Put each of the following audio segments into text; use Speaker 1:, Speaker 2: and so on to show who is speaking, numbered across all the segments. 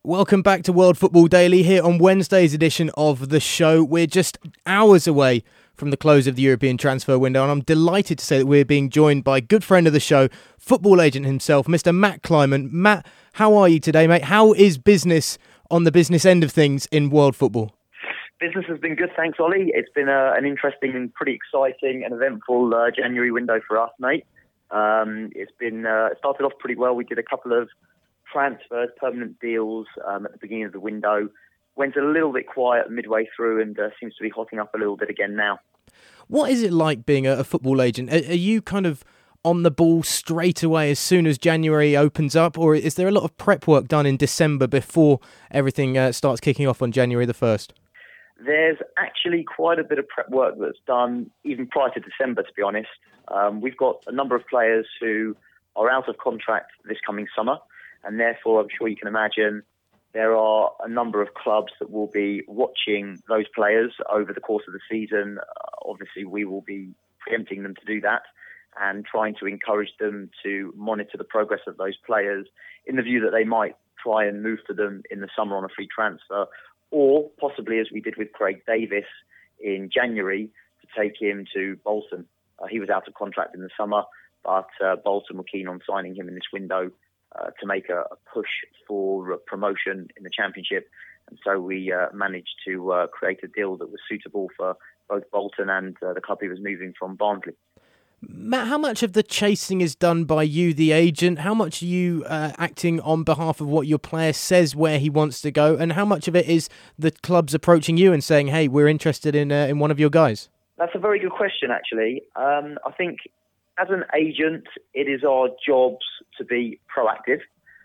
Speaker 1: Welcome back to World Football Daily here on Wednesday's edition of the show. We're just hours away from the close of the European transfer window, and I'm delighted to say that we're being joined by a good friend of the show, football agent himself, Mr. Matt Kleiman. Matt, how are you today, mate? How is business on the business end of things in world football?
Speaker 2: Business has been good, thanks, Ollie. It's been an interesting and pretty exciting and eventful January window for us, mate. It started off pretty well. We did a couple of transfers, permanent deals at the beginning of the window. Went a little bit quiet midway through and seems to be hotting up a little bit again now.
Speaker 1: What is it like being a football agent? Are you kind of on the ball straight away as soon as January opens up, or is there a lot of prep work done in December before everything starts kicking off on January the 1st?
Speaker 2: There's actually quite a bit of prep work that's done even prior to December, to be honest. We've got a number of players who are out of contract this coming summer, and therefore I'm sure you can imagine there are a number of clubs that will be watching those players over the course of the season. Obviously, we will be preempting them to do that and trying to encourage them to monitor the progress of those players in the view that they might try and move to them in the summer on a free transfer, or possibly, as we did with Craig Davis in January, to take him to Bolton. He was out of contract in the summer, but Bolton were keen on signing him in this window to make a push for promotion in the Championship. And so we managed to create a deal that was suitable for both Bolton and the club he was moving from, Barnsley.
Speaker 1: Matt, how much of the chasing is done by you, the agent? How much are you acting on behalf of what your player says where he wants to go? And how much of it is the clubs approaching you and saying, hey, we're interested in one of your guys?
Speaker 2: That's a very good question, actually. I think as an agent, it is our jobs to be proactive.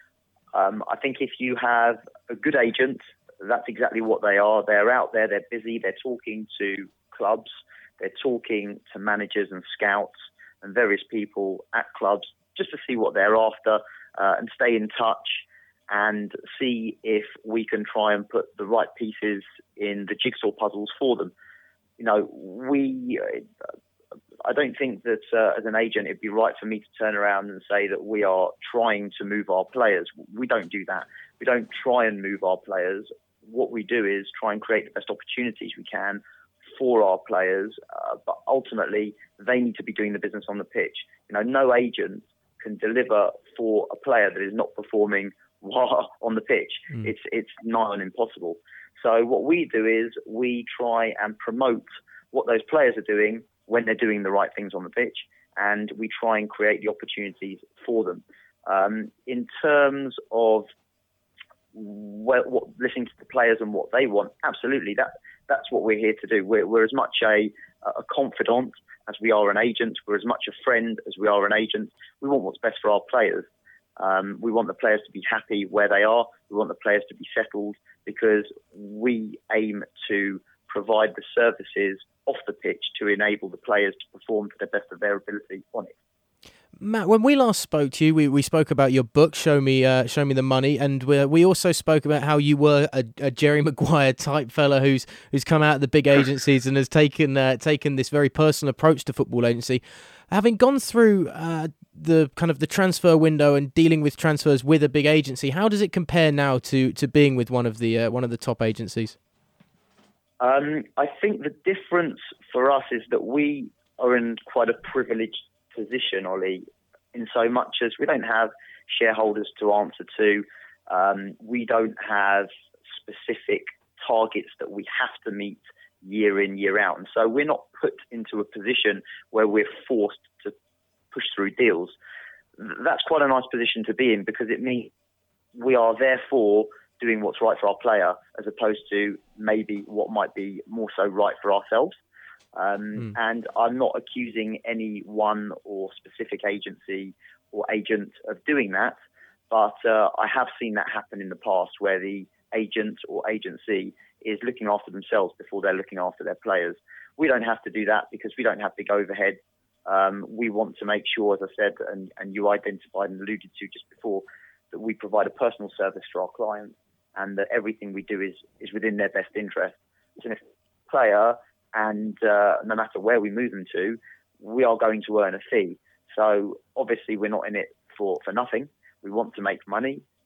Speaker 2: I think if you have a good agent, that's exactly what they are. They're out there, they're busy, they're talking to clubs, they're talking to managers and scouts and various people at clubs just to see what they're after and stay in touch and see if we can try and put the right pieces in the jigsaw puzzles for them. You know, I don't think that as an agent it'd be right for me to turn around and say that we are trying to move our players. We don't do that. We don't try and move our players. What we do is try and create the best opportunities we can for our players, but ultimately they need to be doing the business on the pitch. You know, no agent can deliver for a player that is not performing while on the pitch. It's nigh on impossible. So what we do is we try and promote what those players are doing when they're doing the right things on the pitch, and we try and create the opportunities for them. In terms of listening to the players and what they want, absolutely, that's what we're here to do. We're as much a confidant as we are an agent. We're as much a friend as we are an agent. We want what's best for our players. We want the players to be happy where they are. We want the players to be settled because we aim to provide the services off the pitch to enable the players to perform to the best of their ability on it.
Speaker 1: Matt, when we last spoke to you, we spoke about your book, Show Me the Money, and we also spoke about how you were a Jerry Maguire type fella who's come out of the big agencies and has taken this very personal approach to football agency. Having gone through the transfer window and dealing with transfers with a big agency, how does it compare now to being with one of the top agencies?
Speaker 2: I think the difference for us is that we are in quite a privileged position, Ollie, in so much as we don't have shareholders to answer to. We don't have specific targets that we have to meet year in, year out. And so we're not put into a position where we're forced to push through deals. That's quite a nice position to be in because it means we are therefore doing what's right for our player as opposed to maybe what might be more so right for ourselves. And I'm not accusing any one or specific agency or agent of doing that, but I have seen that happen in the past where the agent or agency is looking after themselves before they're looking after their players. We don't have to do that because we don't have big overhead. We want to make sure, as I said, and you identified and alluded to just before, that we provide a personal service for our clients and that everything we do is within their best interest. So if a player, and no matter where we move them to, we are going to earn a fee. So obviously we're not in it for nothing. We want to make money.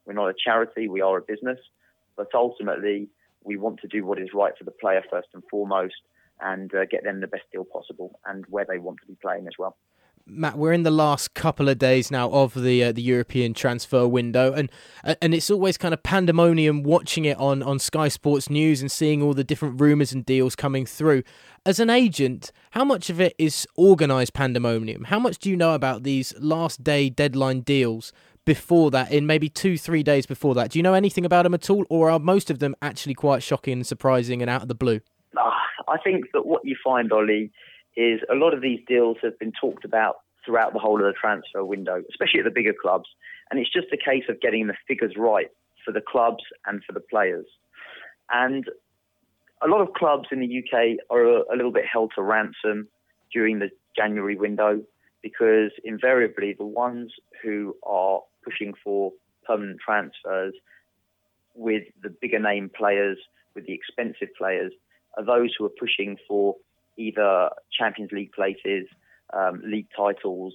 Speaker 2: We're not a charity, we are a business. But ultimately, we want to do what is right for the player first and foremost, and get them the best deal possible and where they want to be playing as well.
Speaker 1: Matt, we're in the last couple of days now of the European transfer window, and it's always kind of pandemonium watching it on Sky Sports News and seeing all the different rumours and deals coming through. As an agent, how much of it is organised pandemonium? How much do you know about these last day deadline deals before that, in maybe 2-3 days before that? Do you know anything about them at all, or are most of them actually quite shocking and surprising and out of the blue?
Speaker 2: I think that what you find, Ollie, is a lot of these deals have been talked about throughout the whole of the transfer window, especially at the bigger clubs. And it's just a case of getting the figures right for the clubs and for the players. And a lot of clubs in the UK are a little bit held to ransom during the January window, because invariably the ones who are pushing for permanent transfers with the bigger name players, with the expensive players, are those who are pushing for either Champions League places, league titles,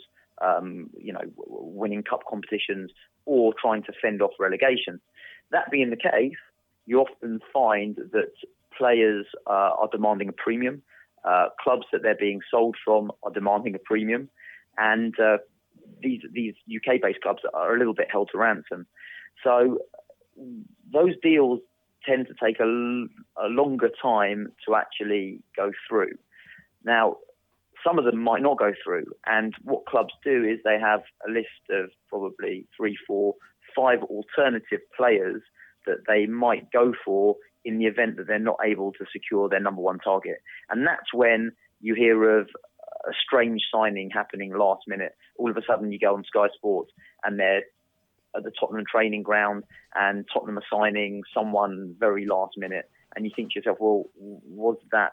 Speaker 2: winning cup competitions, or trying to fend off relegation. That being the case, you often find that players are demanding a premium. Clubs that they're being sold from are demanding a premium, and these UK-based clubs are a little bit held to ransom. So those deals tend to take a longer time to actually go through. Now, some of them might not go through, and what clubs do is they have a list of probably 3, 4, 5 alternative players that they might go for in the event that they're not able to secure their number one target. And that's when you hear of a strange signing happening last minute. All of a sudden you go on Sky Sports and they're at the Tottenham training ground and Tottenham are signing someone very last minute. And you think to yourself, well, was that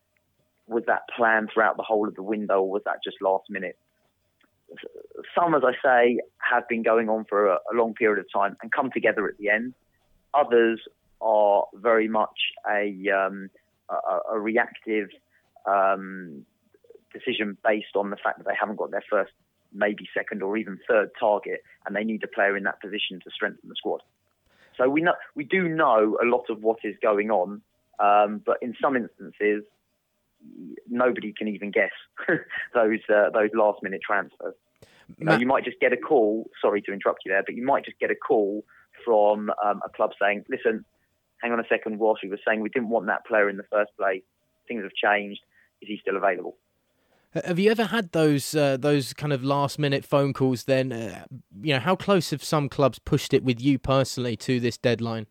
Speaker 2: planned throughout the whole of the window, or was that just last minute? Some, as I say, have been going on for a long period of time and come together at the end. Others are very much a reactive decision based on the fact that they haven't got their first, maybe second or even third target, and they need a player in that position to strengthen the squad. So we do know a lot of what is going on, but in some instances, nobody can even guess those last minute transfers. You might just get a call. Sorry to interrupt you there, but you might just get a call from a club saying, "Listen, hang on a second. Whilst we were saying we didn't want that player in the first place, things have changed. Is he still available?"
Speaker 1: Have you ever had those kind of last minute phone calls? Then, how close have some clubs pushed it with you personally to this deadline?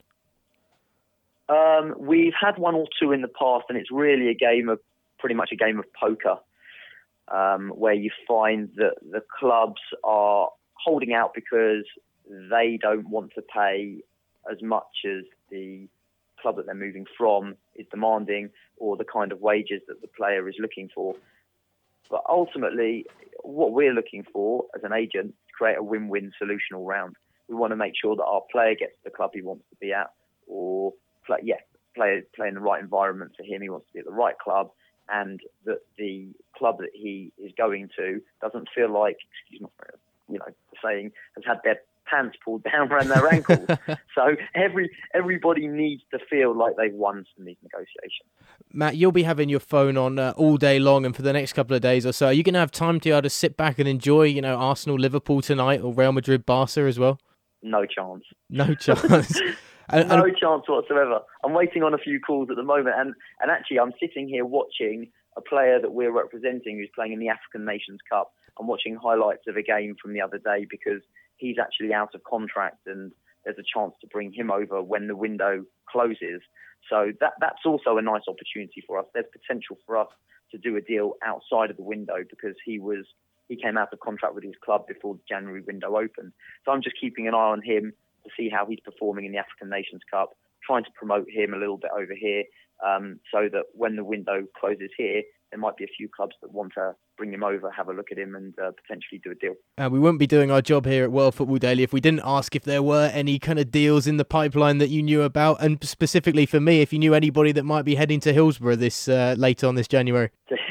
Speaker 2: We've had one or two in the past, and it's really pretty much a game of poker, where you find that the clubs are holding out because they don't want to pay as much as the club that they're moving from is demanding, or the kind of wages that the player is looking for. But ultimately, what we're looking for as an agent is to create a win-win solution all round. We want to make sure that our player gets to the club he wants to be at, or play in the right environment for him. He wants to be at the right club, and that the club that he is going to doesn't feel like, saying, has had their pants pulled down around their ankles. So everybody needs to feel like they've won some of these negotiations.
Speaker 1: Matt, you'll be having your phone on all day long, and for the next couple of days or so, are you going to have time to be able to sit back and enjoy, Arsenal, Liverpool tonight, or Real Madrid, Barca as well?
Speaker 2: No chance.
Speaker 1: No chance.
Speaker 2: No chance whatsoever. I'm waiting on a few calls at the moment, and actually I'm sitting here watching a player that we're representing who's playing in the African Nations Cup. I'm watching highlights of a game from the other day because he's actually out of contract, and there's a chance to bring him over when the window closes. So that's also a nice opportunity for us. There's potential for us to do a deal outside of the window because he came out of contract with his club before the January window opened. So I'm just keeping an eye on him to see how he's performing in the African Nations Cup, trying to promote him a little bit over here, so that when the window closes here, there might be a few clubs that want to bring him over, have a look at him, and potentially do a deal.
Speaker 1: We wouldn't be doing our job here at World Football Daily if we didn't ask if there were any kind of deals in the pipeline that you knew about, and specifically for me, if you knew anybody that might be heading to Hillsborough this later on this January.
Speaker 2: To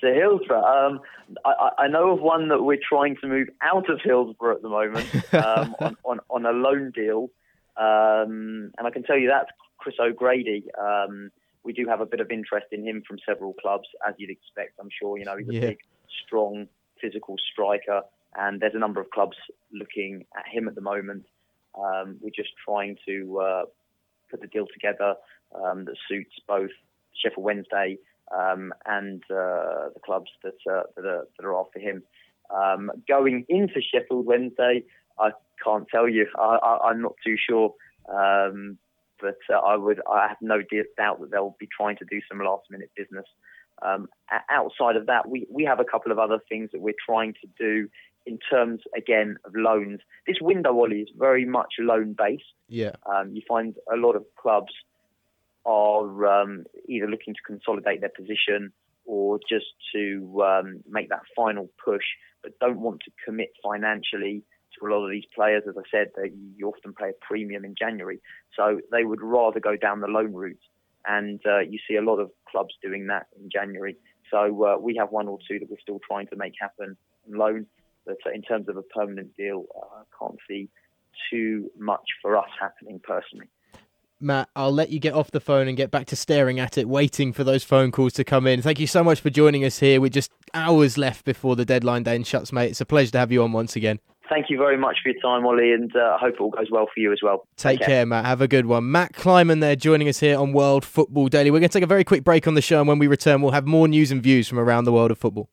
Speaker 2: To Hillsborough. I know of one that we're trying to move out of Hillsborough at the moment on a loan deal. And I can tell you that's Chris O'Grady. We do have a bit of interest in him from several clubs, as you'd expect. I'm sure, he's a big, strong, physical striker. And there's a number of clubs looking at him at the moment. We're just trying to put the deal together that suits both Sheffield Wednesday and the clubs that are after him. Going into Sheffield Wednesday, I can't tell you. I'm not too sure, but I have no doubt that they'll be trying to do some last-minute business. Outside of that, we have a couple of other things that we're trying to do in terms, again, of loans. This window, Ollie, is very much loan-based.
Speaker 1: Yeah.
Speaker 2: You find a lot of clubs are either looking to consolidate their position or just to make that final push, but don't want to commit financially to a lot of these players. As I said, you often pay a premium in January, so they would rather go down the loan route. And you see a lot of clubs doing that in January. So we have one or two that we're still trying to make happen on loan. But in terms of a permanent deal, I can't see too much for us happening personally.
Speaker 1: Matt, I'll let you get off the phone and get back to staring at it, waiting for those phone calls to come in. Thank you so much for joining us here. We're just hours left before the deadline day shuts, mate. It's a pleasure to have you on once again.
Speaker 2: Thank you very much for your time, Ollie, and I hope it all goes well for you as well.
Speaker 1: Take care, Matt. Have a good one. Matt Kleiman there joining us here on World Football Daily. We're going to take a very quick break on the show, and when we return, we'll have more news and views from around the world of football.